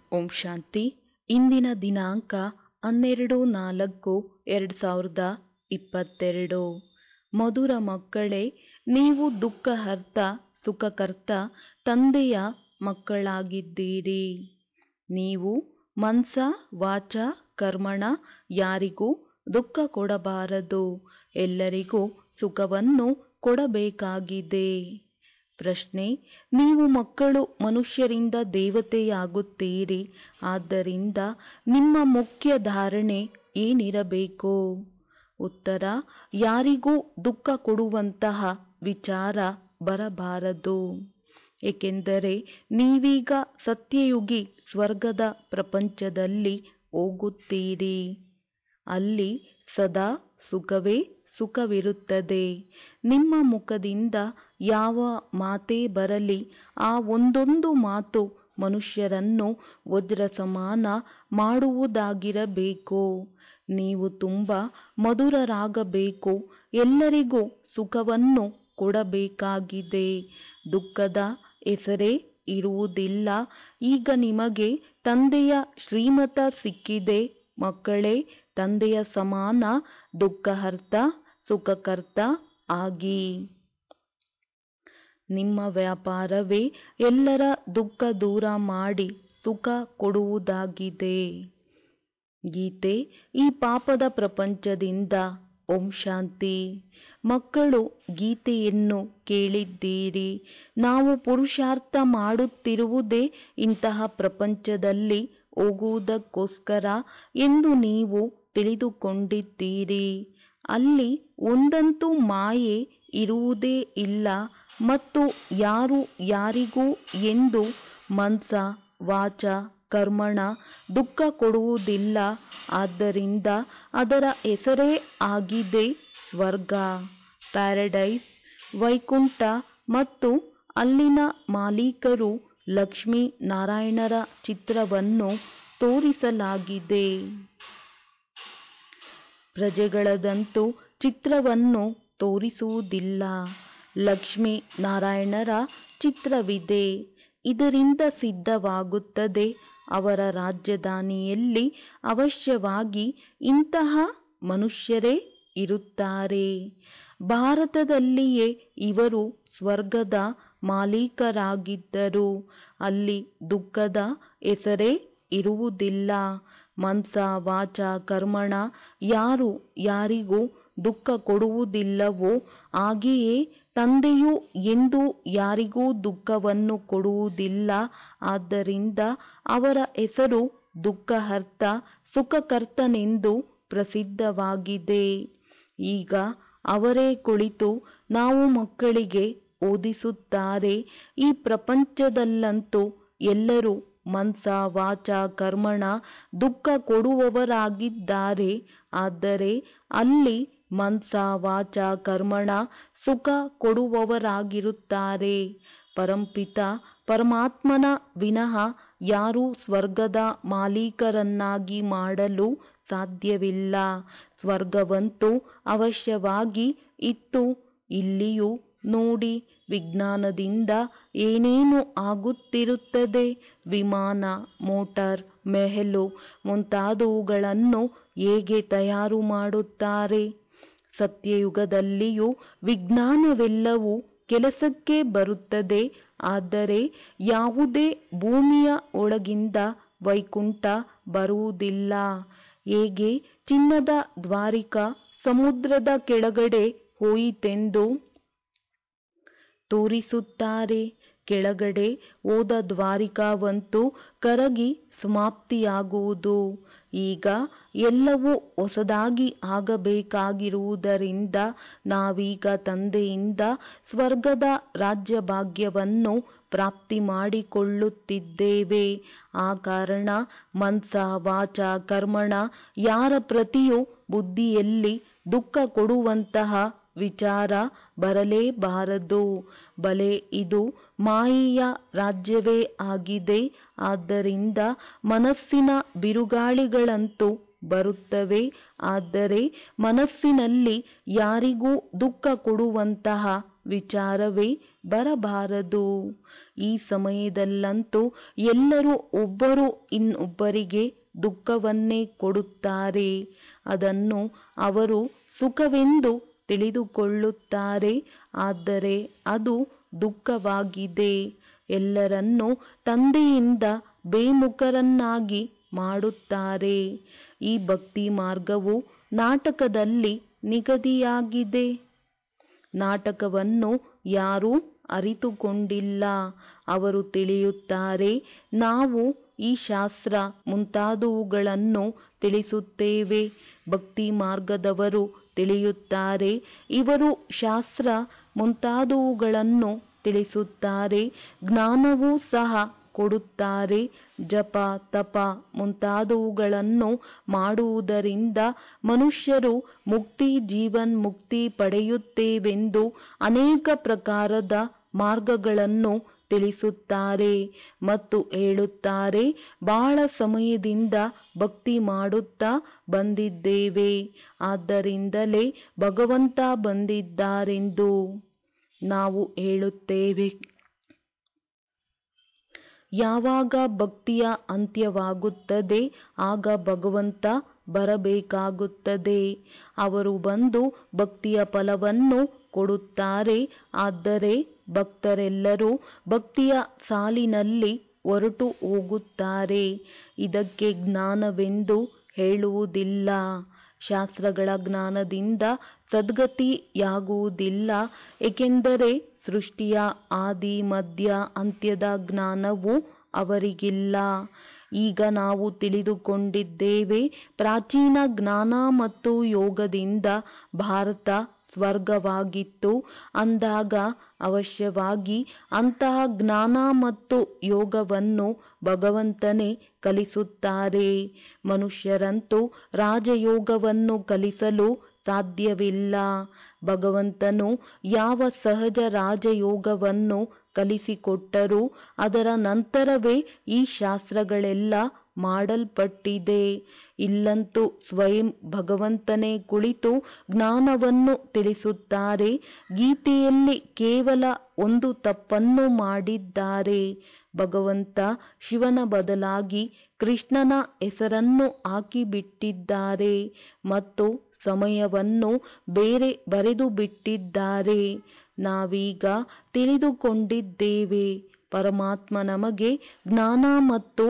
ಓಂ ಶಾಂತಿ. ಇಂದಿನ ದಿನಾಂಕ 12/4/2022. ಮಧುರ ಮಕ್ಕಳೇ, ನೀವು ದುಃಖಹರ್ತ ಸುಖಕರ್ತ ತಂದೆಯ ಮಕ್ಕಳಾಗಿದ್ದೀರಿ. ನೀವು ಮನಸ ವಾಚ ಕರ್ಮಣ ಯಾರಿಗೂ ದುಃಖ ಕೊಡಬಾರದು, ಎಲ್ಲರಿಗೂ ಸುಖವನ್ನು ಕೊಡಬೇಕಾಗಿದೆ. ಪ್ರಶ್ನೆ: ನೀವು ಮಕ್ಕಳು ಮನುಷ್ಯರಿಂದ ದೇವತೆಯಾಗುತ್ತೀರಿ, ಆದ್ದರಿಂದ ನಿಮ್ಮ ಮುಖ್ಯ ಧಾರಣೆ ಏನಿರಬೇಕು? ಉತ್ತರ: ಯಾರಿಗೂ ದುಃಖ ಕೊಡುವಂತಹ ವಿಚಾರ ಬರಬಾರದು, ಏಕೆಂದರೆ ನೀವೀಗ ಸತ್ಯಯುಗಿ ಸ್ವರ್ಗದ ಪ್ರಪಂಚದಲ್ಲಿ ಹೋಗುತ್ತೀರಿ. ಅಲ್ಲಿ ಸದಾ ಸುಖವೇ ಸುಖವಿರುತ್ತದೆ. ನಿಮ್ಮ ಮುಖದಿಂದ ಯಾವ ಮಾತೇ ಬರಲಿ, ಆ ಒಂದೊಂದು ಮಾತು ಮನುಷ್ಯರನ್ನು ವಜ್ರ ಸಮಾನ ಮಾಡುವುದಾಗಿರಬೇಕು. ನೀವು ತುಂಬ ಮಧುರರಾಗಬೇಕು, ಎಲ್ಲರಿಗೂ ಸುಖವನ್ನು ಕೊಡಬೇಕಾಗಿದೆ. ದುಃಖದ ಹೆಸರೇ ಇರುವುದಿಲ್ಲ. ಈಗ ನಿಮಗೆ ತಂದೆಯ ಶ್ರೀಮತ ಸಿಕ್ಕಿದೆ. ಮಕ್ಕಳೇ, ತಂದೆಯ ಸಮಾನ ದುಃಖಹರ್ತ ಸುಖಕರ್ತ ಆಗಿ. ನಿಮ್ಮ ವ್ಯಾಪಾರವೇ ಎಲ್ಲರ ದುಃಖ ದೂರ ಮಾಡಿ ಸುಖ ಕೊಡುವುದಾಗಿದೆ. ಗೀತೆ: ಈ ಪಾಪದ ಪ್ರಪಂಚದಿಂದ ಓಂ ಶಾಂತಿ. ಮಕ್ಕಳು ಗೀತೆಯನ್ನು ಕೇಳಿದ್ದೀರಿ. ನಾವು ಪುರುಷಾರ್ಥ ಮಾಡುತ್ತಿರುವುದೇ ಇಂತಹ ಪ್ರಪಂಚದಲ್ಲಿ ಹೋಗುವುದಕ್ಕೋಸ್ಕರ ಎಂದು ನೀವು ತಿಳಿದುಕೊಂಡಿದ್ದೀರಿ. ಅಲ್ಲಿ ಒಂದಂತೂ ಮಾಯೆ ಇರುವುದೇ ಇಲ್ಲ ಮತ್ತು ಯಾರು ಯಾರಿಗೂ ಎಂದು ಮನಸ ವಾಚ ಕರ್ಮಣ ದುಃಖ ಕೊಡುವುದಿಲ್ಲ. ಆದ್ದರಿಂದ ಅದರ ಹೆಸರೇ ಆಗಿದೆ ಸ್ವರ್ಗ, ಪ್ಯಾರಡೈಸ್, ವೈಕುಂಠ. ಮತ್ತು ಅಲ್ಲಿನ ಮಾಲೀಕರು ಲಕ್ಷ್ಮೀ ನಾರಾಯಣರ ಚಿತ್ರವನ್ನು ತೋರಿಸಲಾಗಿದೆ. ಪ್ರಜೆಗಳದಂತೂ ಚಿತ್ರವನ್ನು ತೋರಿಸುವುದಿಲ್ಲ. ಲಕ್ಷ್ಮೀ ನಾರಾಯಣರ ಚಿತ್ರವಿದೆ. ಇದರಿಂದ ಸಿದ್ಧವಾಗುತ್ತದೆ, ಅವರ ರಾಜಧಾನಿಯಲ್ಲಿ ಅವಶ್ಯವಾಗಿ ಇಂತಹ ಮನುಷ್ಯರೇ ಇರುತ್ತಾರೆ. ಭಾರತದಲ್ಲಿಯೇ ಇವರು ಸ್ವರ್ಗದ ಮಾಲೀಕರಾಗಿದ್ದರು. ಅಲ್ಲಿ ದುಃಖದ ಹೆಸರೇ ಇರುವುದಿಲ್ಲ. ಮನಸ ವಾಚ ಕರ್ಮಣ ಯಾರು ಯಾರಿಗೂ ದುಃಖ ಕೊಡುವುದಿಲ್ಲವೋ ಹಾಗೆಯೇ ತಂದೆಯು ಎಂದೂ ಯಾರಿಗೂ ದುಃಖವನ್ನು ಕೊಡುವುದಿಲ್ಲ. ಆದ್ದರಿಂದ ಅವರ ಹೆಸರು ದುಃಖಹರ್ತ ಸುಖಕರ್ತನೆಂದು ಪ್ರಸಿದ್ಧವಾಗಿದೆ. ಈಗ ಅವರೇ ಕುಳಿತು ನಾವು ಮಕ್ಕಳಿಗೆ ಓದಿಸುತ್ತಾರೆ. ಈ ಪ್ರಪಂಚದಲ್ಲಂತೂ ಎಲ್ಲರೂ ಮನಸ ವಾಚ ಕರ್ಮಣ ದುಃಖ ಕೊಡುವವರಾಗಿದ್ದಾರೆ. ಆದರೆ ಅಲ್ಲಿ ಮನಸ ವಾಚ ಕರ್ಮಣ ಸುಖ ಕೊಡುವವರಾಗಿರುತ್ತಾರೆ. ಪರಂಪಿತ ಪರಮಾತ್ಮನ ವಿನಃ ಯಾರೂ ಸ್ವರ್ಗದ ಮಾಲೀಕರನ್ನಾಗಿ ಮಾಡಲು ಸಾಧ್ಯವಿಲ್ಲ. ಸ್ವರ್ಗವಂತೂ ಅವಶ್ಯವಾಗಿ ಇತ್ತು. ಇಲ್ಲಿಯೂ ನೋಡಿ, ವಿಜ್ಞಾನದಿಂದ ಏನೇನು ಆಗುತ್ತಿರುತ್ತದೆ. ವಿಮಾನ, ಮೋಟಾರ್, ಮೆಹಲು ಮುಂತಾದವುಗಳನ್ನು ಹೇಗೆ ತಯಾರು ಮಾಡುತ್ತಾರೆ. ಸತ್ಯಯುಗದಲ್ಲಿಯೂ ವಿಜ್ಞಾನವೆಲ್ಲವೂ ಕೆಲಸಕ್ಕೆ ಬರುತ್ತದೆ. ಆದರೆ ಯಾವುದೇ ಭೂಮಿಯ ಒಳಗಿಂದ ವೈಕುಂಠ ಬರುವುದಿಲ್ಲ. ಹೇಗೆ ಚಿನ್ನದ ದ್ವಾರಿಕಾ ಸಮುದ್ರದ ಕೆಳಗಡೆ ಹೋಯಿತೆಂದು ತೋರಿಸುತ್ತಾರೆ. ಕೆಳಗಡೆ ಹೋದ ದ್ವಾರಿಕಾವಂತೂ ಕರಗಿ ಸಮಾಪ್ತಿಯಾಗುವುದು. ಈಗ ಎಲ್ಲವೂ ಹೊಸದಾಗಿ ಆಗಬೇಕಾಗಿರುವುದರಿಂದ ನಾವೀಗ ತಂದೆಯಿಂದ ಸ್ವರ್ಗದ ರಾಜ್ಯಭಾಗ್ಯವನ್ನು ಪ್ರಾಪ್ತಿ ಮಾಡಿಕೊಳ್ಳುತ್ತಿದ್ದೇವೆ. ಆ ಕಾರಣ ಮನಸ ವಾಚ ಕರ್ಮಣ ಯಾರ ಪ್ರತಿಯೂ ಬುದ್ಧಿಯಲ್ಲಿ ದುಃಖ ಕೊಡುವಂತಹ ವಿಚಾರ ಬರಲೇಬಾರದು. ಬಲೆ ಇದು ಮಾಯೆಯ ರಾಜ್ಯವೇ ಆಗಿದೆ. ಆದ್ದರಿಂದ ಮನಸ್ಸಿನ ಬಿರುಗಾಳಿಗಳಂತೂ ಬರುತ್ತವೆ. ಆದರೆ ಮನಸ್ಸಿನಲ್ಲಿ ಯಾರಿಗೂ ದುಃಖ ಕೊಡುವಂತಹ ವಿಚಾರವೇ ಬರಬಾರದು. ಈ ಸಮಯದಲ್ಲಂತೂ ಎಲ್ಲರೂ ಒಬ್ಬರು ಇನ್ನೊಬ್ಬರಿಗೆ ದುಃಖವನ್ನೇ ಕೊಡುತ್ತಾರೆ. ಅದನ್ನು ಅವರು ಸುಖವೆಂದು ತಿಳಿದುಕೊಳ್ಳುತ್ತಾರೆ. ಆದರೆ ಅದು ದುಃಖವಾಗಿದೆ. ಎಲ್ಲರನ್ನೂ ತಂದೆಯಿಂದ ಬೇಮುಖರನ್ನಾಗಿ ಮಾಡುತ್ತಾರೆ. ಈ ಭಕ್ತಿ ಮಾರ್ಗವು ನಾಟಕದಲ್ಲಿ ನಿಗದಿಯಾಗಿದೆ. ನಾಟಕವನ್ನು ಯಾರೂ ಅರಿತುಕೊಂಡಿಲ್ಲ. ಅವರು ತಿಳಿಯುತ್ತಾರೆ, ನಾವು ಈ ಶಾಸ್ತ್ರ ಮುಂತಾದವುಗಳನ್ನು ತಿಳಿಸುತ್ತೇವೆ. ಭಕ್ತಿ ಮಾರ್ಗದವರು ತಿಳಿಯುತ್ತಾರೆ, ಇವರು ಶಾಸ್ತ್ರ ಮುಂತಾದವುಗಳನ್ನು ತಿಳಿಸುತ್ತಾರೆ, ಜ್ಞಾನವೂ ಸಹ ಕೊಡುತ್ತಾರೆ. ಜಪ ತಪ ಮುಂತಾದವುಗಳನ್ನು ಮಾಡುವುದರಿಂದ ಮನುಷ್ಯರು ಮುಕ್ತಿ ಜೀವನ್ಮುಕ್ತಿ ಪಡೆಯುತ್ತೇವೆಂದು ಅನೇಕ ಪ್ರಕಾರದ ಮಾರ್ಗಗಳನ್ನು ತಿಳಿಸುತ್ತಾರೆ ಮತ್ತು ಹೇಳುತ್ತಾರೆ. ಬಹಳ ಸಮಯದಿಂದ ಭಕ್ತಿ ಮಾಡುತ್ತಾ ಬಂದಿದ್ದೇವೆ, ಆದ್ದರಿಂದಲೇ ಭಗವಂತ ಬಂದಿದ್ದಾರೆಂದು ನಾವು ಹೇಳುತ್ತೇವೆ. ಯಾವಾಗ ಭಕ್ತಿಯ ಅಂತ್ಯವಾಗುತ್ತದೆ ಆಗ ಭಗವಂತ ಬರಬೇಕಾಗುತ್ತದೆ. ಅವರು ಬಂದು ಭಕ್ತಿಯ ಫಲವನ್ನು ಕೊಡುತ್ತಾರೆ. ಆದರೆ ಭಕ್ತರೆಲ್ಲರೂ ಭಕ್ತಿಯ ಸಾಲಿನಲ್ಲಿ ಹೊರಟು ಹೋಗುತ್ತಾರೆ. ಇದಕ್ಕೆ ಜ್ಞಾನವೆಂದು ಹೇಳುವುದಿಲ್ಲ. ಶಾಸ್ತ್ರಗಳ ಜ್ಞಾನದಿಂದ ಸದ್ಗತಿಯಾಗುವುದಿಲ್ಲ. ಏಕೆಂದರೆ ಸೃಷ್ಟಿಯ ಆದಿ ಮಧ್ಯ ಅಂತ್ಯದ ಜ್ಞಾನವು ಅವರಿಗಿಲ್ಲ. ಈಗ ನಾವು ತಿಳಿದುಕೊಂಡಿದ್ದೇವೆ, ಪ್ರಾಚೀನ ಜ್ಞಾನ ಮತ್ತು ಯೋಗದಿಂದ ಭಾರತ ಸ್ವರ್ಗವಾಗಿತ್ತು ಅಂದಾಗ ಅವಶ್ಯವಾಗಿ ಅಂತಹ ಜ್ಞಾನ ಮತ್ತು ಯೋಗವನ್ನು ಭಗವಂತನೇ ಕಲಿಸುತ್ತಾರೆ. ಮನುಷ್ಯರಂತೂ ರಾಜಯೋಗವನ್ನು ಕಲಿಸಲು ಸಾಧ್ಯವಿಲ್ಲ. ಭಗವಂತನು ಯಾವ ಸಹಜ ರಾಜಯೋಗವನ್ನು ಕಲಿಸಿಕೊಟ್ಟರೂ ಅದರ ನಂತರವೇ ಈ ಶಾಸ್ತ್ರಗಳೆಲ್ಲ ಮಾಡಲ್ಪಟ್ಟಿದೆ. ಇಲ್ಲಂತೂ ಸ್ವಯಂ ಭಗವಂತನೇ ಕುಳಿತು ಜ್ಞಾನವನ್ನು ತಿಳಿಸುತ್ತಾರೆ. ಗೀತೆಯಲ್ಲಿ ಕೇವಲ ಒಂದು ತಪ್ಪನ್ನು ಮಾಡಿದ್ದಾರೆ. ಭಗವಂತ ಶಿವನ ಬದಲಾಗಿ ಕೃಷ್ಣನ ಹೆಸರನ್ನು ಹಾಕಿಬಿಟ್ಟಿದ್ದಾರೆ ಮತ್ತು ಸಮಯವನ್ನು ಬೇರೆ ಬರೆದು ಬಿಟ್ಟಿದ್ದಾರೆ. ನಾವೀಗ ತಿಳಿದುಕೊಂಡಿದ್ದೇವೆ, ಪರಮಾತ್ಮ ನಮಗೆ ಜ್ಞಾನ ಮತ್ತು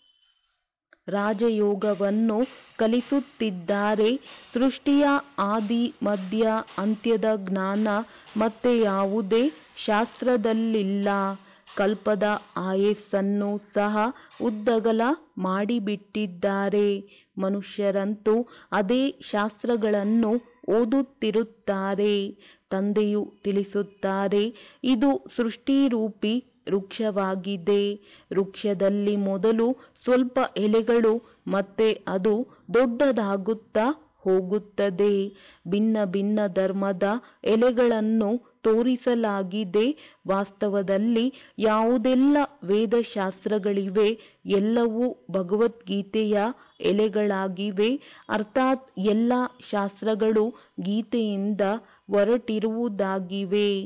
ರಾಜಯೋಗವನ್ನು ಕಲಿಸುತ್ತಿದ್ದಾರೆ. ಸೃಷ್ಟಿಯ ಆದಿ ಮಧ್ಯ ಅಂತ್ಯದ ಜ್ಞಾನ ಮತ್ತೆ ಯಾವುದೇ ಶಾಸ್ತ್ರದಲ್ಲಿಲ್ಲ. ಕಲ್ಪದ ಆಯಸ್ಸನ್ನು ಸಹ ಉದ್ದಗಲ ಮಾಡಿಬಿಟ್ಟಿದ್ದಾರೆ. ಮನುಷ್ಯರಂತೂ ಅದೇ ಶಾಸ್ತ್ರಗಳನ್ನು ಓದುತ್ತಿರುತ್ತಾರೆ. ತಂದೆಯು ತಿಳಿಸುತ್ತಾರೆ, ಇದು ಸೃಷ್ಟಿರೂಪಿ ವೃಕ್ಷವಾಗಿದೆ. ವೃಕ್ಷದಲ್ಲಿ ಮೊದಲು ಸ್ವಲ್ಪ ಎಲೆಗಳು ಮತ್ತೆ ಅದು ದೊಡ್ಡದಾಗುತ್ತಾ ಹೋಗುತ್ತದೆ. ಭಿನ್ನ ಭಿನ್ನ ಧರ್ಮದ ಎಲೆಗಳನ್ನು ತೋರಿಸಲಾಗಿದೆ. ವಾಸ್ತವದಲ್ಲಿ ಯಾವುದೆಲ್ಲ ವೇದಶಾಸ್ತ್ರಗಳಿವೆ ಎಲ್ಲವೂ ಭಗವದ್ಗೀತೆಯ ಎಲೆಗಳಾಗಿವೆ. ಅರ್ಥಾತ್ ಎಲ್ಲ ಶಾಸ್ತ್ರಗಳು ಗೀತೆಯಿಂದ ಹೊರಟಿರುವುದಾಗಿವೆ.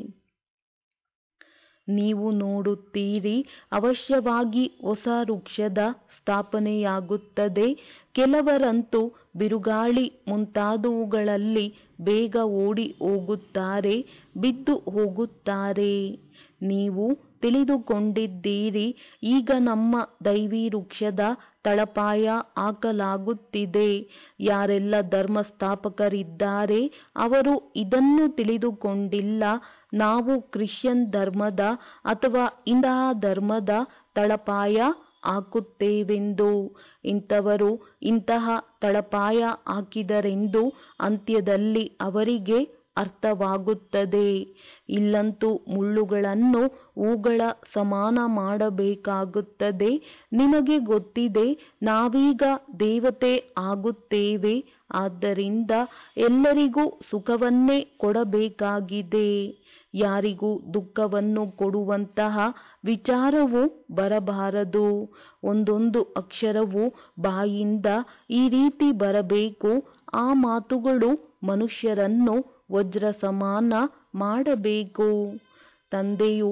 ನೀವು ನೋಡುತ್ತೀರಿ, ಅವಶ್ಯವಾಗಿ ಹೊಸ ವೃಕ್ಷದ ಸ್ಥಾಪನೆಯಾಗುತ್ತದೆ. ಕೆಲವರಂತೂ ಬಿರುಗಾಳಿ ಮುಂತಾದವುಗಳಲ್ಲಿ ಬೇಗ ಓಡಿ ಹೋಗುತ್ತಾರೆ, ಬಿದ್ದು ಹೋಗುತ್ತಾರೆ. ನೀವು ತಿಳಿದುಕೊಂಡಿದ್ದೀರಿ, ಈಗ ನಮ್ಮ ದೈವಿ ವೃಕ್ಷದ ತಳಪಾಯ ಹಾಕಲಾಗುತ್ತಿದೆ. ಯಾರೆಲ್ಲ ಧರ್ಮಸ್ಥಾಪಕರಿದ್ದಾರೆ ಅವರು ಇದನ್ನು ತಿಳಿದುಕೊಂಡಿಲ್ಲ. ನಾವು ಕ್ರಿಶ್ಚಿಯನ್ ಧರ್ಮದ ಅಥವಾ ಇಂತಹ ಧರ್ಮದ ತಳಪಾಯ ಹಾಕುತ್ತೇವೆಂದು. ಇಂಥವರು ಇಂತಹ ತಳಪಾಯ ಹಾಕಿದರೆಂದು ಅಂತ್ಯದಲ್ಲಿ ಅವರಿಗೆ ಅರ್ಥವಾಗುತ್ತದೆ. ಇಲ್ಲಂತೂ ಮುಳ್ಳುಗಳನ್ನು ಹೂಗಳ ಸಮಾನ ಮಾಡಬೇಕಾಗುತ್ತದೆ. ನಿಮಗೆ ಗೊತ್ತಿದೆ, ನಾವೀಗ ದೇವತೆ ಆಗುತ್ತೇವೆ. ಆದ್ದರಿಂದ ಎಲ್ಲರಿಗೂ ಸುಖವನ್ನೇ ಕೊಡಬೇಕಾಗಿದೆ. ಯಾರಿಗೂ ದುಃಖವನ್ನು ಕೊಡುವಂತಹ ವಿಚಾರವು ಬರಬಾರದು. ಒಂದೊಂದು ಅಕ್ಷರವು ಬಾಯಿಂದ ಈ ರೀತಿ ಬರಬೇಕು. ಆ ಮಾತುಗಳು ಮನುಷ್ಯರನ್ನು ವಜ್ರ ಸಮಾನ ಮಾಡಬೇಕು. ತಂದೆಯು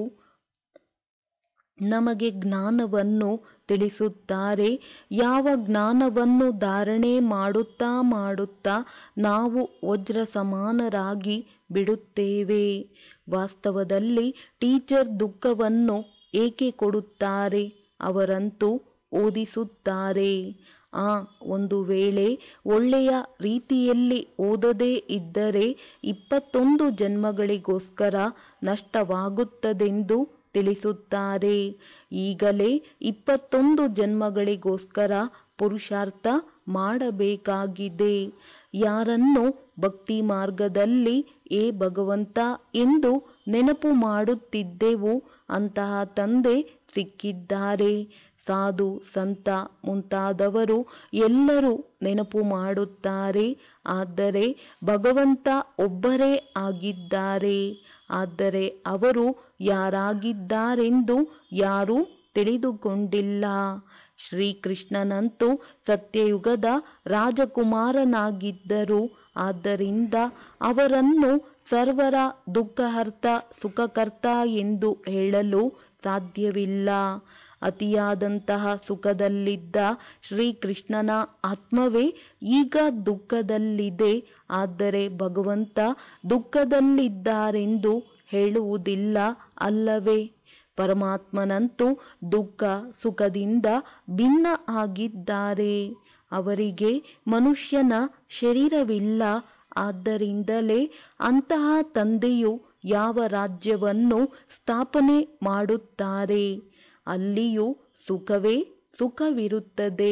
ನಮಗೆ ಜ್ಞಾನವನ್ನು ತಿಳಿಸುತ್ತಾರೆ. ಯಾವ ಜ್ಞಾನವನ್ನು ಧಾರಣೆ ಮಾಡುತ್ತಾ ಮಾಡುತ್ತಾ ನಾವು ವಜ್ರ ಸಮಾನರಾಗಿ ಬಿಡುತ್ತೇವೆ. ವಾಸ್ತವದಲ್ಲಿ ಟೀಚರ್ ದುಃಖವನ್ನು ಏಕೆ ಕೊಡುತ್ತಾರೆ? ಅವರಂತೂ ಓದಿಸುತ್ತಾರೆ. ಒಂದು ವೇಳೆ ಒಳ್ಳೆಯ ರೀತಿಯಲ್ಲಿ ಓದದೇ ಇದ್ದರೆ 21 ಜನ್ಮಗಳಿಗೋಸ್ಕರ ನಷ್ಟವಾಗುತ್ತದೆಂದು ತಿಳಿಸುತ್ತಾರೆ. ಈಗಲೇ 21 ಜನ್ಮಗಳಿಗೋಸ್ಕರ ಪುರುಷಾರ್ಥ ಮಾಡಬೇಕಾಗಿದೆ. ಯಾರನ್ನು ಭಕ್ತಿ ಮಾರ್ಗದಲ್ಲಿ ಏ ಭಗವಂತ ಎಂದು ನೆನಪು ಮಾಡುತ್ತಿದ್ದೆವು ಅಂತಹ ತಂದೆ ಸಿಕ್ಕಿದ್ದಾರೆ. ಸಾಧು ಸಂತ ಮುಂತಾದವರು ಎಲ್ಲರೂ ನೆನಪು ಮಾಡುತ್ತಾರೆ. ಆದರೆ ಭಗವಂತ ಒಬ್ಬರೇ ಆಗಿದ್ದಾರೆ. ಆದರೆ ಅವರು ಯಾರಾಗಿದ್ದಾರೆಂದು ಯಾರೂ ತಿಳಿದುಕೊಂಡಿಲ್ಲ. ಶ್ರೀಕೃಷ್ಣನಂತೂ ಸತ್ಯಯುಗದ ರಾಜಕುಮಾರನಾಗಿದ್ದರು. ಆದ್ದರಿಂದ ಅವರನ್ನು ಸರ್ವರ ದುಃಖಹರ್ತ ಸುಖಕರ್ತ ಎಂದು ಹೇಳಲು ಸಾಧ್ಯವಿಲ್ಲ. ಅತಿಯಾದಂತಹ ಸುಖದಲ್ಲಿದ್ದ ಶ್ರೀಕೃಷ್ಣನ ಆತ್ಮವೇ ಈಗ ದುಃಖದಲ್ಲಿದೆ. ಆದರೆ ಭಗವಂತ ದುಃಖದಲ್ಲಿದ್ದಾರೆಂದು ಹೇಳುವುದಿಲ್ಲ ಅಲ್ಲವೇ? ಪರಮಾತ್ಮನಂತೂ ದುಃಖ ಸುಖದಿಂದ ಭಿನ್ನ ಆಗಿದ್ದಾರೆ. ಅವರಿಗೆ ಮನುಷ್ಯನ ಶರೀರವಿಲ್ಲ. ಆದ್ದರಿಂದಲೇ ಅಂತಹ ತಂದೆಯು ಯಾವ ರಾಜ್ಯವನ್ನು ಸ್ಥಾಪನೆ ಮಾಡುತ್ತಾರೆ ಅಲ್ಲಿಯೂ ಸುಖವೇ ಸುಖವಿರುತ್ತದೆ.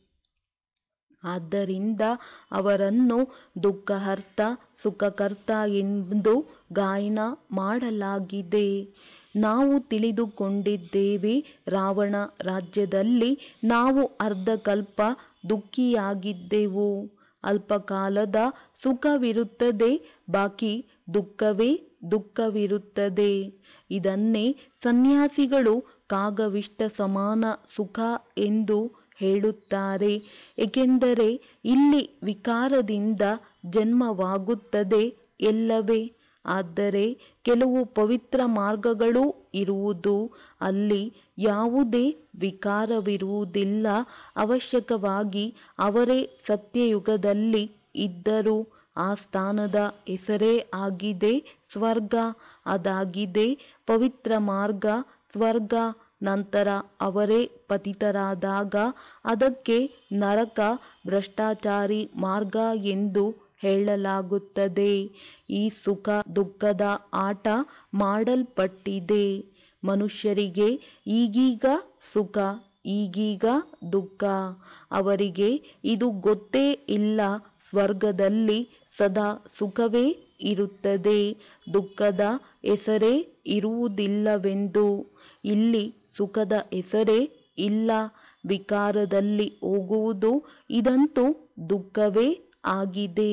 ಆದ್ದರಿಂದ ಅವರನ್ನು ದುಃಖಹರ್ತ ಸುಖಕರ್ತ ಎಂದು ಗಾಯನ ಮಾಡಲಾಗಿದೆ. ನಾವು ತಿಳಿದುಕೊಂಡಿದ್ದೇವೆ, ರಾವಣ ರಾಜ್ಯದಲ್ಲಿ ನಾವು ಅರ್ಧಕಲ್ಪ ದುಃಖಿಯಾಗಿದ್ದೆವು. ಅಲ್ಪಕಾಲದ ಸುಖವಿರುತ್ತದೆ, ಬಾಕಿ ದುಃಖವೇ ದುಃಖವಿರುತ್ತದೆ. ಇದನ್ನೇ ಸನ್ಯಾಸಿಗಳು ಕಾಗವಿಷ್ಟ ಸಮಾನ ಸುಖ ಎಂದು ಹೇಳುತ್ತಾರೆ. ಏಕೆಂದರೆ ಇಲ್ಲಿ ವಿಕಾರದಿಂದ ಜನ್ಮವಾಗುತ್ತದೆ ಎಲ್ಲವೇ. ಆದರೆ ಕೆಲವು ಪವಿತ್ರ ಮಾರ್ಗಗಳೂ ಇರುವುದು. ಅಲ್ಲಿ ಯಾವುದೇ ವಿಕಾರವಿರುವುದಿಲ್ಲ. ಅವಶ್ಯಕವಾಗಿ ಅವರೇ ಸತ್ಯಯುಗದಲ್ಲಿ ಇದ್ದರು. ಆ ಸ್ಥಾನದ ಹೆಸರೇ ಆಗಿದೆ ಸ್ವರ್ಗ. ಅದಾಗಿದೆ ಪವಿತ್ರ ಮಾರ್ಗ ಸ್ವರ್ಗ. ನಂತರ ಅವರೇ ಪತಿತರಾದಾಗ ಅದಕ್ಕೆ ನರಕ ಭ್ರಷ್ಟಾಚಾರಿ ಮಾರ್ಗ ಎಂದು ಹೇಳಲಾಗುತ್ತದೆ. ಈ ಸುಖ ದುಃಖದ ಆಟ ಮಾಡಲ್ಪಟ್ಟಿದೆ. ಮನುಷ್ಯರಿಗೆ ಈಗೀಗ ಸುಖ, ಈಗೀಗ ದುಃಖ. ಅವರಿಗೆ ಇದು ಗೊತ್ತೇ ಇಲ್ಲ. ಸ್ವರ್ಗದಲ್ಲಿ ಸದಾ ಸುಖವೇ ಇರುತ್ತದೆ, ದುಃಖದ ಹೆಸರೇ ಇರುವುದಿಲ್ಲವೆಂದು. ಇಲ್ಲಿ ಸುಖದ ಹೆಸರೇ ಇಲ್ಲ. ವಿಕಾರದಲ್ಲಿ ಹೋಗುವುದು ಇದಂತೂ ದುಃಖವೇ ಆಗಿದೆ.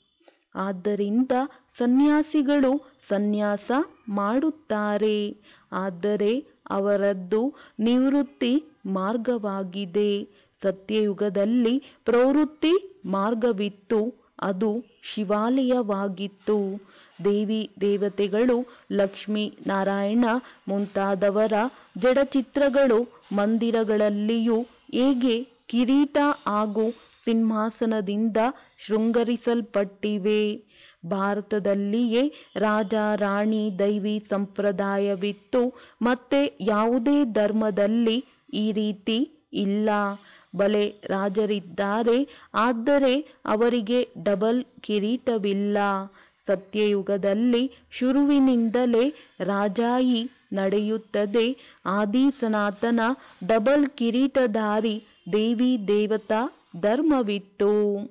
ಆದ್ದರಿಂದ ಸನ್ಯಾಸಿಗಳು ಸನ್ಯಾಸ ಮಾಡುತ್ತಾರೆ. ಆದರೆ ಅವರದ್ದು ನಿವೃತ್ತಿ ಮಾರ್ಗವಾಗಿದೆ. ಸತ್ಯಯುಗದಲ್ಲಿ ಪ್ರವೃತ್ತಿ ಮಾರ್ಗವಿತ್ತು. ಅದು ಶಿವಾಲಯವಾಗಿತ್ತು. ದೇವಿ ದೇವತೆಗಳು, ಲಕ್ಷ್ಮೀ ನಾರಾಯಣ ಮುಂತಾದವರ ಜಡಚಿತ್ರಗಳು ಮಂದಿರಗಳಲ್ಲಿಯೂ ಹೇಗೆ ಕಿರೀಟ ಹಾಗೂ ಸಿಂಹಾಸನದಿಂದ ಶೃಂಗರಿಸಲ್ಪಟ್ಟಿವೆ. ಭಾರತದಲ್ಲಿಯೇ ರಾಜ ರಾಣಿ ದೈವಿ ಸಂಪ್ರದಾಯವಿತ್ತು. ಮತ್ತೆ ಯಾವುದೇ ಧರ್ಮದಲ್ಲಿ ಈ ರೀತಿ ಇಲ್ಲ. ಬಲೆ ರಾಜರಿದ್ದಾರೆ, ಆದರೆ ಅವರಿಗೆ ಡಬಲ್ ಕಿರೀಟವಿಲ್ಲ. ಸತ್ಯಯುಗದಲ್ಲಿ ಶುರುವಿನಿಂದಲೇ ರಾಜಾಯಿ ನಡೆಯುತ್ತದೆ. ಆದಿ ಸನಾತನ ಡಬಲ್ ಕಿರೀಟಧಾರಿ ದೇವಿ ದೇವತಾ ಧರ್ಮವಿತ್ತು.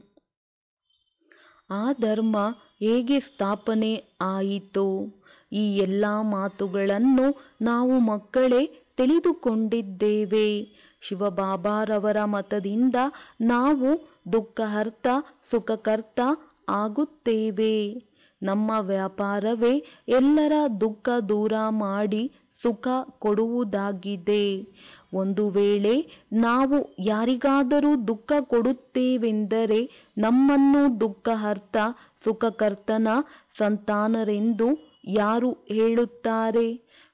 ಆ ಧರ್ಮ ಹೇಗೆ ಸ್ಥಾಪನೆ ಆಯಿತು? ಈ ಎಲ್ಲ ಮಾತುಗಳನ್ನು ನಾವು ಮಕ್ಕಳೇ ತಿಳಿದುಕೊಂಡಿದ್ದೇವೆ. ಶಿವಬಾಬಾರವರ ಮತದಿಂದ ನಾವು ದುಃಖಹರ್ತ ಸುಖಕರ್ತ ಆಗುತ್ತೇವೆ. ನಮ್ಮ ವ್ಯಾಪಾರವೇ ಎಲ್ಲರ ದುಃಖ ದೂರ ಮಾಡಿ ಸುಖ ಕೊಡುವುದಾಗಿದೆ. ಒಂದು ವೇಳೆ ನಾವು ಯಾರಿಗಾದರೂ ದುಃಖ ಕೊಡುತ್ತೇವೆಂದರೆ ನಮ್ಮನ್ನು ದುಃಖಹರ್ತ ಸುಖಕರ್ತನ ಸಂತಾನರೆಂದು ಯಾರು ಹೇಳುತ್ತಾರೆ?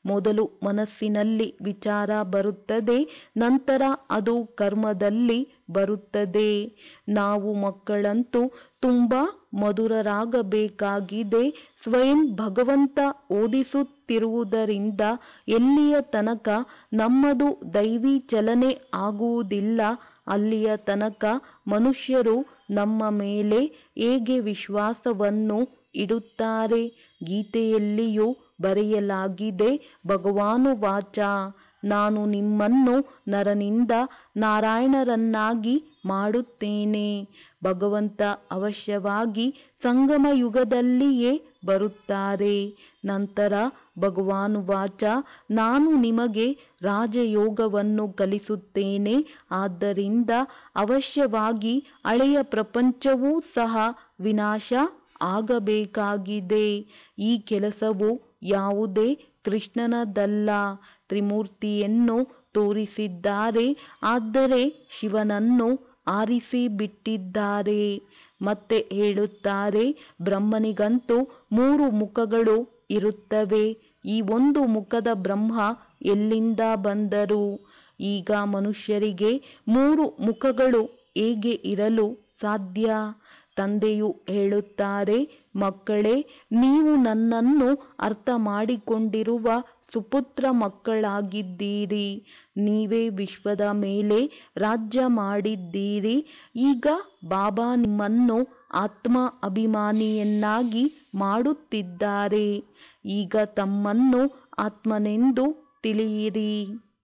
ಮೊದಲು ಮನಸ್ಸಿನಲ್ಲಿ ವಿಚಾರ ಬರುತ್ತದೆ, ನಂತರ ಅದು ಕರ್ಮದಲ್ಲಿ ಬರುತ್ತದೆ. ನಾವು ಮಕ್ಕಳಂತೂ ತುಂಬ ಮಧುರರಾಗಬೇಕಾಗಿದೆ. ಸ್ವಯಂ ಭಗವಂತ ಓದಿಸುತ್ತಿರುವುದರಿಂದ ಎಲ್ಲಿಯ ತನಕ ನಮ್ಮದು ದೈವಿ ಚಲನೆ ಆಗುವುದಿಲ್ಲ, ಅಲ್ಲಿಯ ತನಕ ಮನುಷ್ಯರು ನಮ್ಮ ಮೇಲೆ ಹೇಗೆ ವಿಶ್ವಾಸವನ್ನು ಇಡುತ್ತಾರೆ. ಗೀತೆಯಲ್ಲಿಯೂ ಬರೆಯಲಾಗಿದೆ, ಭಗವಾನುವಾಚ, ನಾನು ನಿಮ್ಮನ್ನು ನರನಿಂದ ನಾರಾಯಣರನ್ನಾಗಿ ಮಾಡುತ್ತೇನೆ. ಭಗವಂತ ಅವಶ್ಯವಾಗಿ ಸಂಗಮ ಯುಗದಲ್ಲಿಯೇ ಬರುತ್ತಾರೆ. ನಂತರ ಭಗವಾನುವಾಚ, ನಾನು ನಿಮಗೆ ರಾಜಯೋಗವನ್ನು ಕಲಿಸುತ್ತೇನೆ. ಆದ್ದರಿಂದ ಅವಶ್ಯವಾಗಿ ಹಳೆಯ ಪ್ರಪಂಚವೂ ಸಹ ವಿನಾಶ ಆಗಬೇಕಾಗಿದೆ. ಈ ಕೆಲಸವು ಯಾವುದೇ ಕೃಷ್ಣನದಲ್ಲ. ತ್ರಿಮೂರ್ತಿಯನ್ನು ತೋರಿಸಿದ್ದಾರೆ, ಆದರೆ ಶಿವನನ್ನು ಆರಿಸಿಬಿಟ್ಟಿದ್ದಾರೆ. ಮತ್ತೆ ಹೇಳುತ್ತಾರೆ, ಬ್ರಹ್ಮನಿಗಂತೂ 3 ಮುಖಗಳು ಇರುತ್ತವೆ. ಈ ಒಂದು ಮುಖದ ಬ್ರಹ್ಮ ಎಲ್ಲಿಂದ ಬಂದರು? ಈಗ ಮನುಷ್ಯರಿಗೆ 3 ಮುಖಗಳು ಹೇಗೆ ಇರಲು ಸಾಧ್ಯ? ತಂದೆಯು ಹೇಳುತ್ತಾರೆ, ಮಕ್ಕಳೇ, ನೀವು ನನ್ನನ್ನು ಅರ್ಥ ಮಾಡಿಕೊಂಡಿರುವ ಸುಪುತ್ರ ಮಕ್ಕಳಾಗಿದ್ದೀರಿ. ನೀವೇ ವಿಶ್ವದ ಮೇಲೆ ರಾಜ್ಯ ಮಾಡಿದ್ದೀರಿ. ಈಗ ಬಾಬಾ ನಿಮ್ಮನ್ನು ಆತ್ಮ ಅಭಿಮಾನಿಯನ್ನಾಗಿ ಮಾಡುತ್ತಿದ್ದಾರೆ. ಈಗ ತಮ್ಮನ್ನು ಆತ್ಮನೆಂದು ತಿಳಿಯಿರಿ.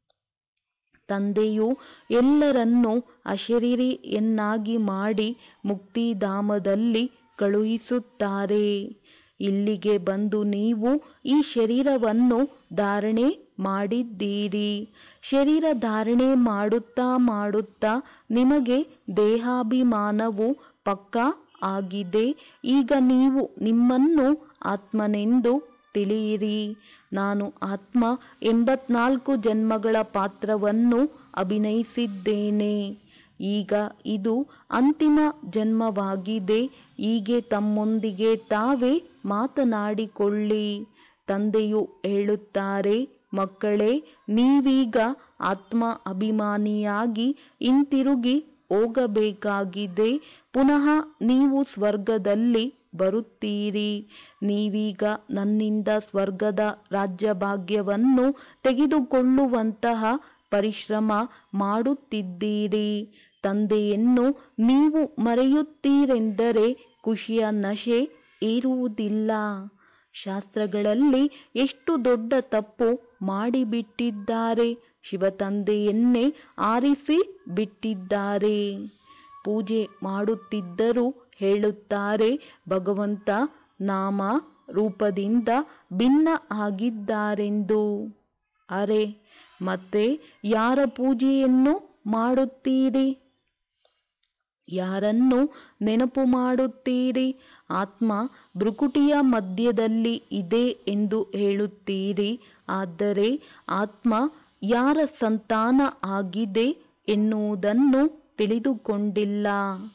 ತಂದೆಯು ಎಲ್ಲರನ್ನೂ ಅಶರೀರಿಯನ್ನಾಗಿ ಮಾಡಿ ಮುಕ್ತಿಧಾಮದಲ್ಲಿ ಕಳುಹಿಸುತ್ತಾರೆ. ಇಲ್ಲಿಗೆ ಬಂದು ನೀವು ಈ ಶರೀರವನ್ನು ಧಾರಣೆ ಮಾಡಿದ್ದೀರಿ. ಶರೀರ ಧಾರಣೆ ಮಾಡುತ್ತಾ ಮಾಡುತ್ತಾ ನಿಮಗೆ ದೇಹಾಭಿಮಾನವು ಪಕ್ಕಾ ಆಗಿದೆ. ಈಗ ನೀವು ನಿಮ್ಮನ್ನು ಆತ್ಮನೆಂದು ತಿಳಿಯಿರಿ. ನಾನು ಆತ್ಮ 84 ಜನ್ಮಗಳ ಪಾತ್ರವನ್ನು ಅಭಿನಯಿಸಿದ್ದೇನೆ. ಈಗ ಇದು ಅಂತಿಮ ಜನ್ಮವಾಗಿದೆ. ಹೀಗೆ ತಮ್ಮೊಂದಿಗೆ ತಾವೇ ಮಾತನಾಡಿಕೊಳ್ಳಿ. ತಂದೆಯು ಹೇಳುತ್ತಾರೆ, ಮಕ್ಕಳೇ, ನೀವೀಗ ಆತ್ಮ ಅಭಿಮಾನಿಯಾಗಿ ಹಿಂತಿರುಗಿ ಹೋಗಬೇಕಾಗಿದೆ. ಪುನಃ ನೀವು ಸ್ವರ್ಗದಲ್ಲಿ ಬರುತ್ತೀರಿ. ನೀವೀಗ ನನ್ನಿಂದ ಸ್ವರ್ಗದ ರಾಜ್ಯಭಾಗ್ಯವನ್ನು ತೆಗೆದುಕೊಳ್ಳುವಂತಹ ಪರಿಶ್ರಮ ಮಾಡುತ್ತಿದ್ದೀರಿ. ತಂದೆಯನ್ನು ನೀವು ಮರೆಯುತ್ತೀರೆಂದರೆ ಖುಷಿಯ ನಶೆ ಏರುವುದಿಲ್ಲ. ಶಾಸ್ತ್ರಗಳಲ್ಲಿ ಎಷ್ಟು ದೊಡ್ಡ ತಪ್ಪು ಮಾಡಿಬಿಟ್ಟಿದ್ದಾರೆ. ಶಿವತಂದೆಯನ್ನೇ ಆರಿಸಿ ಬಿಟ್ಟಿದ್ದಾರೆ. ಪೂಜೆ ಮಾಡುತ್ತಿದ್ದರೂ ಹೇಳುತ್ತಾರೆ, ಭಗವಂತ ನಾಮ ರೂಪದಿಂದ ಭಿನ್ನ ಆಗಿದ್ದಾರೆಂದು. ಅರೆ, ಮತ್ತೆ ಯಾರ ಪೂಜೆಯನ್ನು ಮಾಡುತ್ತೀರಿ? ಯಾರನ್ನು ನೆನಪು ಮಾಡುತ್ತೀರಿ? ಆತ್ಮ ಭ್ರುಕುಟಿಯ ಮಧ್ಯದಲ್ಲಿ ಇದೆ ಎಂದು ಹೇಳುತ್ತೀರಿ. ಆದರೆ ಆತ್ಮ ಯಾರ ಸಂತಾನ ಆಗಿದೆ ಎನ್ನುವುದನ್ನು ತಿಳಿದುಕೊಂಡಿಲ್ಲ.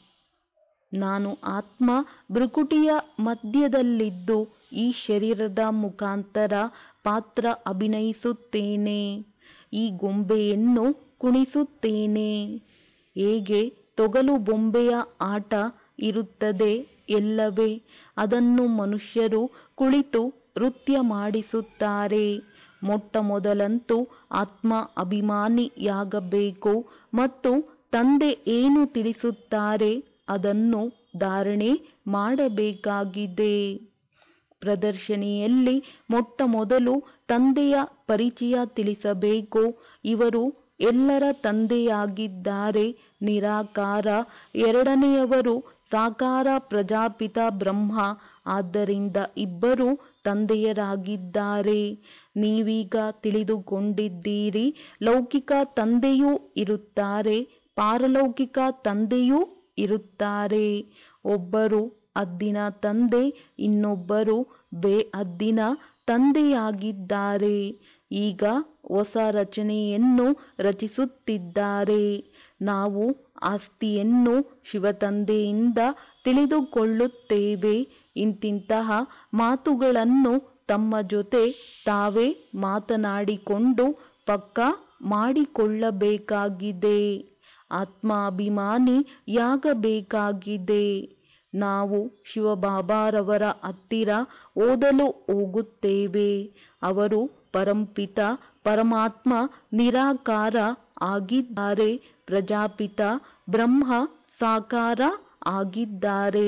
ನಾನು ಆತ್ಮ ಭ್ರುಕುಟಿಯ ಮಧ್ಯದಲ್ಲಿದ್ದು ಈ ಶರೀರದ ಮುಖಾಂತರ ಪಾತ್ರ ಅಭಿನಯಿಸುತ್ತೇನೆ. ಈ ಗೊಂಬೆಯನ್ನು ಕುಣಿಸುತ್ತೇನೆ. ಹೇಗೆ ತೊಗಲು ಬೊಂಬೆಯ ಆಟ ಇರುತ್ತದೆ ಎಲ್ಲವೇ? ಅದನ್ನು ಮನುಷ್ಯರು ಕುಳಿತು ನೃತ್ಯ ಮಾಡಿಸುತ್ತಾರೆ. ಮೊಟ್ಟ ಮೊದಲಂತೂ ಆತ್ಮ ಅಭಿಮಾನಿಯಾಗಬೇಕು ಮತ್ತು ತಂದೆ ಏನು ತಿಳಿಸುತ್ತಾರೆ ಅದನ್ನು ಧಾರಣೆ ಮಾಡಬೇಕಾಗಿದೆ. ಪ್ರದರ್ಶನಿಯಲ್ಲಿ ಮೊಟ್ಟ ಮೊದಲು ತಂದೆಯ ಪರಿಚಯ ತಿಳಿಸಬೇಕು. ಇವರು ಎಲ್ಲರ ತಂದೆಯಾಗಿದ್ದಾರೆ, ನಿರಾಕಾರ. ಎರಡನೆಯವರು ಸಾಕಾರ, ಪ್ರಜಾಪಿತ ಬ್ರಹ್ಮ. ಆದ್ದರಿಂದ ಇಬ್ಬರು ತಂದೆಯರಾಗಿದ್ದಾರೆ. ನೀವೀಗ ತಿಳಿದುಕೊಂಡಿದ್ದೀರಿ, ಲೌಕಿಕ ತಂದೆಯೂ ಇರುತ್ತಾರೆ, ಪಾರಲೌಕಿಕ ತಂದೆಯೂ ಇರುತ್ತಾರೆ. ಒಬ್ಬರು ಹದ್ದಿನ ತಂದೆ, ಇನ್ನೊಬ್ಬರು ಬೇಹದ್ದಿನ ತಂದೆಯಾಗಿದ್ದಾರೆ. ಈಗ ಹೊಸ ರಚನೆಯನ್ನು ರಚಿಸುತ್ತಿದ್ದಾರೆ. ನಾವು ಆಸ್ತಿಯನ್ನು ಶಿವತಂದೆಯಿಂದ ತಿಳಿದುಕೊಳ್ಳುತ್ತೇವೆ. ಇಂತಿಂತಹ ಮಾತುಗಳನ್ನು ತಮ್ಮ ಜೊತೆ ತಾವೇ ಮಾತನಾಡಿಕೊಂಡು ಪಕ್ಕಾ ಮಾಡಿಕೊಳ್ಳಬೇಕಾಗಿದೆ. ಆತ್ಮಾಭಿಮಾನಿಯಾಗಬೇಕಾಗಿದೆ. ನಾವು ಶಿವಬಾಬಾರವರ ಹತ್ತಿರ ಓದಲು ಹೋಗುತ್ತೇವೆ. ಅವರು ಪರಂಪಿತ ಪರಮಾತ್ಮ ನಿರಾಕಾರ ಆಗಿದ್ದಾರೆ. ಪ್ರಜಾಪಿತ ಬ್ರಹ್ಮ ಸಾಕಾರ ಆಗಿದ್ದಾರೆ.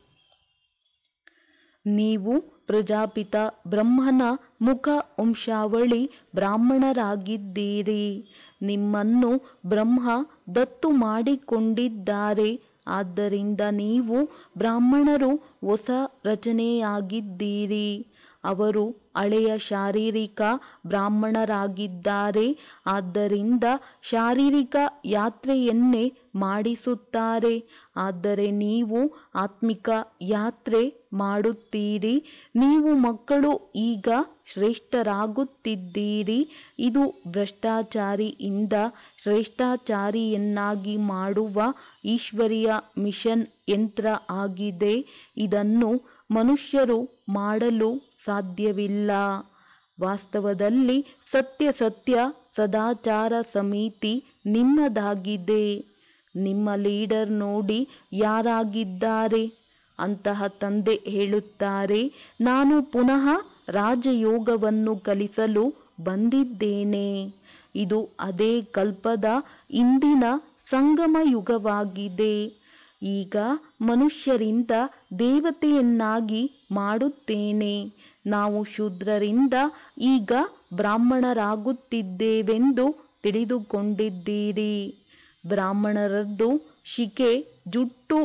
ನೀವು ಪ್ರಜಾಪಿತ ಬ್ರಹ್ಮನ ಮುಖ ವಂಶಾವಳಿ ಬ್ರಾಹ್ಮಣರಾಗಿದ್ದೀರಿ. ನಿಮ್ಮನ್ನು ಬ್ರಹ್ಮ ದತ್ತು ಮಾಡಿಕೊಂಡಿದ್ದಾರೆ. ಆದ್ದರಿಂದ ನೀವು ಬ್ರಾಹ್ಮಣರು ಹೊಸ ರಚನೆಯಾಗಿದ್ದೀರಿ. ಅವರು ಹಳೆಯ ಶಾರೀರಿಕ ಬ್ರಾಹ್ಮಣರಾಗಿದ್ದಾರೆ. ಆದ್ದರಿಂದ ಶಾರೀರಿಕ ಯಾತ್ರೆಯನ್ನೇ ಮಾಡಿಸುತ್ತಾರೆ. ಆದರೆ ನೀವು ಆತ್ಮಿಕ ಯಾತ್ರೆ ಮಾಡುತ್ತೀರಿ. ನೀವು ಮಕ್ಕಳು ಈಗ ಶ್ರೇಷ್ಠರಾಗುತ್ತಿದ್ದೀರಿ. ಇದು ಭ್ರಷ್ಟಾಚಾರಿಯಿಂದ ಶ್ರೇಷ್ಠಾಚಾರಿಯನ್ನಾಗಿ ಮಾಡುವ ಈಶ್ವರೀಯ ಮಿಷನ್ ಯಂತ್ರ ಆಗಿದೆ. ಇದನ್ನು ಮನುಷ್ಯರು ಮಾಡಲು ಸಾಧ್ಯವಿಲ್ಲ. ವಾಸ್ತವದಲ್ಲಿ ಸತ್ಯ ಸದಾಚಾರ ಸಮಿತಿ ನಿಮ್ಮದಾಗಿದೆ. ನಿಮ್ಮ ಲೀಡರ್ ನೋಡಿ ಯಾರಾಗಿದ್ದಾರೆ. ಅಂತಹ ತಂದೆ ಹೇಳುತ್ತಾರೆ, ನಾನು ಪುನಃ ರಾಜಯೋಗವನ್ನು ಕಲಿಸಲು ಬಂದಿದ್ದೇನೆ. ಇದು ಅದೇ ಕಲ್ಪದ ಇಂದಿನ ಸಂಗಮ ಯುಗವಾಗಿದೆ. ಈಗ ಮನುಷ್ಯರಿಂದ ದೇವತೆಯನ್ನಾಗಿ ಮಾಡುತ್ತೇನೆ. ನಾವು ಶೂದ್ರರಿಂದ ಈಗ ಬ್ರಾಹ್ಮಣರಾಗುತ್ತಿದ್ದೇವೆಂದು ತಿಳಿದುಕೊಂಡಿದ್ದೀರಿ. ಬ್ರಾಹ್ಮಣರದ್ದು ಶಿಖೆ ಜುಟ್ಟು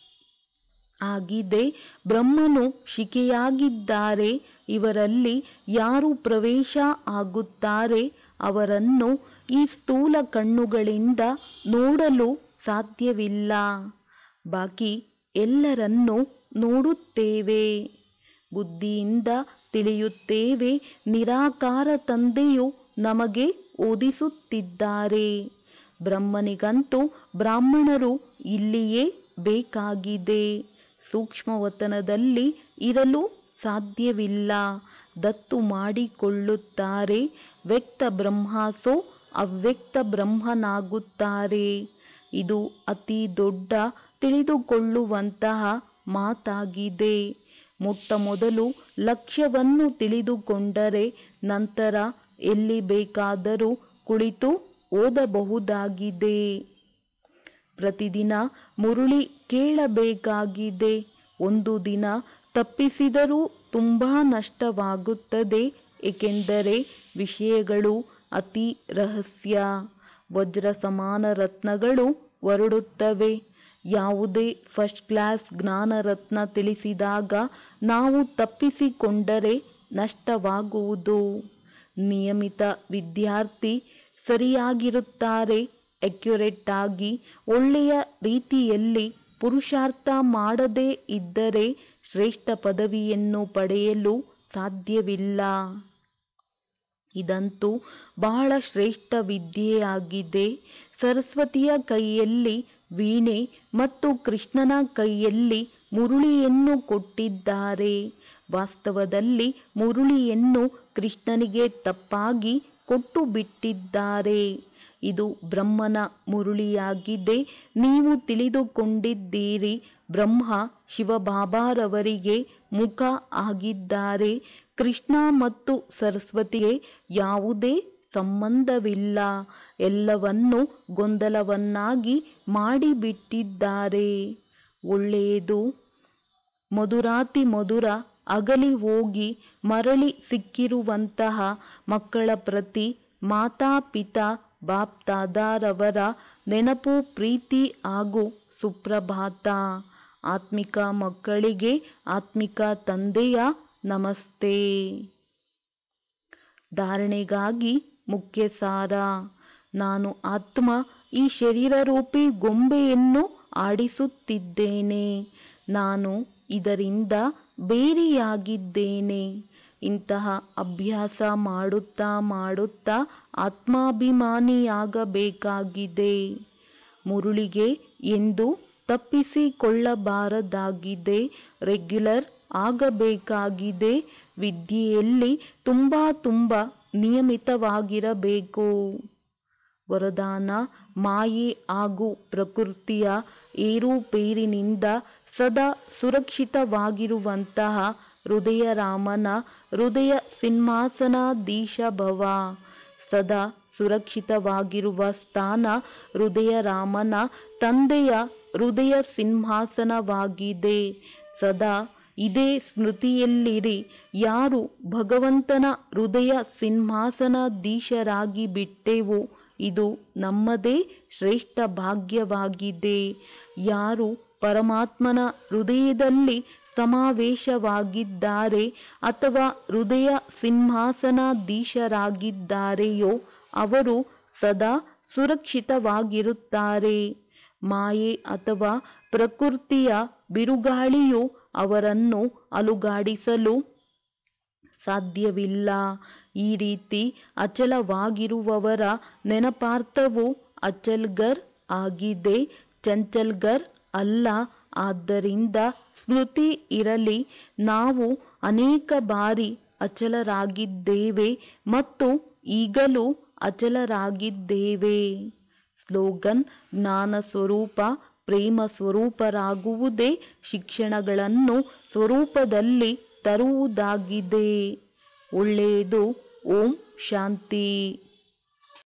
ಆಗಿದೆ. ಬ್ರಹ್ಮನು ಶಿಖೆಯಾಗಿದ್ದಾರೆ. ಇವರಲ್ಲಿ ಯಾರು ಪ್ರವೇಶ ಆಗುತ್ತಾರೆ ಅವರನ್ನು ಈ ಸ್ಥೂಲ ಕಣ್ಣುಗಳಿಂದ ನೋಡಲು ಸಾಧ್ಯವಿಲ್ಲ. ಬಾಕಿ ಎಲ್ಲರನ್ನೂ ನೋಡುತ್ತೇವೆ. ಬುದ್ಧಿಯಿಂದ ತಿಳಿಯುತ್ತೇವೆ. ನಿರಾಕಾರ ತಂದೆಯು ನಮಗೆ ಓದಿಸುತ್ತಿದ್ದಾರೆ. ಬ್ರಹ್ಮನಿಗಂತೂ ಬ್ರಾಹ್ಮಣರು ಇಲ್ಲಿಯೇ ಬೇಕಾಗಿದೆ. ಸೂಕ್ಷ್ಮವತನದಲ್ಲಿ ಇರಲು ಸಾಧ್ಯವಿಲ್ಲ. ದತ್ತು ಮಾಡಿಕೊಳ್ಳುತ್ತಾರೆ. ವ್ಯಕ್ತ ಬ್ರಹ್ಮಾಸೋ ಅವ್ಯಕ್ತ ಬ್ರಹ್ಮನಾಗುತ್ತಾರೆ. ಇದು ಅತಿ ದೊಡ್ಡ ತಿಳಿದುಕೊಳ್ಳುವಂತಹ ಮಾತಾಗಿದೆ. ಮೊಟ್ಟಮೊದಲು ಲಕ್ಷ್ಯವನ್ನು ತಿಳಿದುಕೊಂಡರೆ ನಂತರ ಎಲ್ಲಿ ಬೇಕಾದರೂ ಕುಳಿತು ಓದಬಹುದಾಗಿದೆ. ಪ್ರತಿದಿನ ಮುರುಳಿ ಕೇಳಬೇಕಾಗಿದೆ. ಒಂದು ದಿನ ತಪ್ಪಿಸಿದರೂ ತುಂಬಾ ನಷ್ಟವಾಗುತ್ತದೆ. ಏಕೆಂದರೆ ವಿಷಯಗಳು ಅತಿ ರಹಸ್ಯ. ವಜ್ರ ಸಮಾನ ರತ್ನಗಳು ಹೊರಡುತ್ತವೆ. ಯಾವುದೇ ಫಸ್ಟ್ ಕ್ಲಾಸ್ ಜ್ಞಾನರತ್ನ ತಿಳಿಸಿದಾಗ ನಾವು ತಪ್ಪಿಸಿಕೊಂಡರೆ ನಷ್ಟವಾಗುವುದು. ನಿಯಮಿತ ವಿದ್ಯಾರ್ಥಿ ಸರಿಯಾಗಿರುತ್ತಾರೆ. ಅಕ್ಯುರೇಟ್ ಆಗಿ ಒಳ್ಳೆಯ ರೀತಿಯಲ್ಲಿ ಪುರುಷಾರ್ಥ ಮಾಡದೇ ಇದ್ದರೆ ಶ್ರೇಷ್ಠ ಪದವಿಯನ್ನು ಪಡೆಯಲು ಸಾಧ್ಯವಿಲ್ಲ. ಇದಂತೂ ಬಹಳ ಶ್ರೇಷ್ಠ ವಿದ್ಯೆಯಾಗಿದೆ. ಸರಸ್ವತಿಯ ಕೈಯಲ್ಲಿ ವೀಣೆ ಮತ್ತು ಕೃಷ್ಣನ ಕೈಯಲ್ಲಿ ಮುರುಳಿಯನ್ನು ಕೊಟ್ಟಿದ್ದಾರೆ. ವಾಸ್ತವದಲ್ಲಿ ಮುರುಳಿಯನ್ನು ಕೃಷ್ಣನಿಗೆ ತಪ್ಪಾಗಿ ಕೊಟ್ಟು ಬಿಟ್ಟಿದ್ದಾರೆ. ಇದು ಬ್ರಹ್ಮನ ಮುರುಳಿಯಾಗಿದೆ. ನೀವು ತಿಳಿದುಕೊಂಡಿದ್ದೀರಿ. ಬ್ರಹ್ಮ ಶಿವಬಾಬಾರವರಿಗೆ ಮುಖ ಆಗಿದ್ದಾರೆ. ಕೃಷ್ಣ ಮತ್ತು ಸರಸ್ವತಿಗೆ ಯಾವುದೇ ಸಂಬಂಧವಿಲ್ಲ. ಎಲ್ಲವನ್ನೂ ಗೊಂದಲವನ್ನಾಗಿ ಮಾಡಿಬಿಟ್ಟಿದ್ದಾರೆ. ಒಳ್ಳೆಯದು. ಮಧುರಾತಿ ಮಧುರ ಅಗಲಿ ಹೋಗಿ ಮರಳಿ ಸಿಕ್ಕಿರುವಂತಹ ಮಕ್ಕಳ ಪ್ರತಿ ಮಾತಾಪಿತಾ ಬಾಪ್ ದಾದಾರವರ ನೆನಪು, ಪ್ರೀತಿ ಹಾಗೂ ಸುಪ್ರಭಾತ. ಆತ್ಮಿಕ ಮಕ್ಕಳಿಗೆ ಆತ್ಮಿಕ ತಂದೆಯ ನಮಸ್ತೆ. ಧಾರಣೆಗಾಗಿ ಮುಖ್ಯ ಸಾರ. ನಾನು ಆತ್ಮ ಈ ಶರೀರರೂಪಿ ಗೊಂಬೆಯನ್ನು ಆಡಿಸುತ್ತಿದ್ದೇನೆ. ನಾನು ಇದರಿಂದ ಬೇರೆಯಾಗಿದ್ದೇನೆ. ಇಂತಹ ಅಭ್ಯಾಸ ಮಾಡುತ್ತಾ ಮಾಡುತ್ತಾ ಆತ್ಮಾಭಿಮಾನಿಯಾಗಬೇಕಾಗಿದೆ. ಮುರುಳಿಗೆ ಎಂದು ತಪ್ಪಿಸಿಕೊಳ್ಳಬಾರದಾಗಿದೆ. ರೆಗ್ಯುಲರ್ ಆಗಬೇಕಾಗಿದೆ. ವಿದ್ಯೆಯಲ್ಲಿ ತುಂಬ ನಿಯಮಿತವಾಗಿರಬೇಕು. ವರದಾನ: ಮಾಯೆ ಹಾಗೂ ಪ್ರಕೃತಿಯ ಏರುಪೇರಿನಿಂದ ಸದಾ ಸುರಕ್ಷಿತವಾಗಿರುವಂತಹ ಹೃದಯರಾಮನ ಹೃದಯ ಸಿಂಹಾಸನಾಧೀಶ ಭವ. ಸದಾ ಸುರಕ್ಷಿತವಾಗಿರುವ ಸ್ಥಾನ ಹೃದಯರಾಮನ ತಂದೆಯ ಹೃದಯ ಸಿಂಹಾಸನವಾಗಿದೆ. ಸದಾ ಇದೇ ಸ್ಮೃತಿಯಲ್ಲಿರಿ, ಯಾರು ಭಗವಂತನ ಹೃದಯ ಸಿಂಹಾಸನಾಧೀಶರಾಗಿ ಬಿಟ್ಟೆವು, ಇದು ನಮ್ಮದೇ ಶ್ರೇಷ್ಠ ಭಾಗ್ಯವಾಗಿದೆ. ಯಾರು ಪರಮಾತ್ಮನ ಹೃದಯದಲ್ಲಿ ಸಮಾವೇಶವಾಗಿದ್ದಾರೆ ಅಥವಾ ಹೃದಯ ಸಿಂಹಾಸನಾಧೀಶರಾಗಿದ್ದಾರೆಯೋ ಅವರು ಸದಾ ಸುರಕ್ಷಿತವಾಗಿರುತ್ತಾರೆ. ಮಾಯೆ ಅಥವಾ ಪ್ರಕೃತಿಯ ಬಿರುಗಾಳಿಯು ಅವರನ್ನು ಅಲುಗಾಡಿಸಲು ಸಾಧ್ಯವಿಲ್ಲ. ಈ ರೀತಿ ಅಚಲವಾಗಿರುವವರ ನೆನಪಾರ್ಥವು ಅಚಲ್ಗರ್ ಆಗಿದೆ, ಚಂಚಲ್ಗರ್ ಅಲ್ಲ. ಆದ್ದರಿಂದ ಸ್ಮೃತಿ ಇರಲಿ, ನಾವು ಅನೇಕ ಬಾರಿ ಅಚಲರಾಗಿದ್ದೇವೆ ಮತ್ತು ಈಗಲೂ ಅಚಲರಾಗಿದ್ದೇವೆ. ಸ್ಲೋಗನ್: ಜ್ಞಾನ ಸ್ವರೂಪ ಪ್ರೇಮ ಸ್ವರೂಪರಾಗುವುದೇ ಶಿಕ್ಷಣಗಳನ್ನು ಸ್ವರೂಪದಲ್ಲಿ ತರುವುದಾಗಿದೆ. ಒಳ್ಳೆಯದು. ಓಂ ಶಾಂತಿ.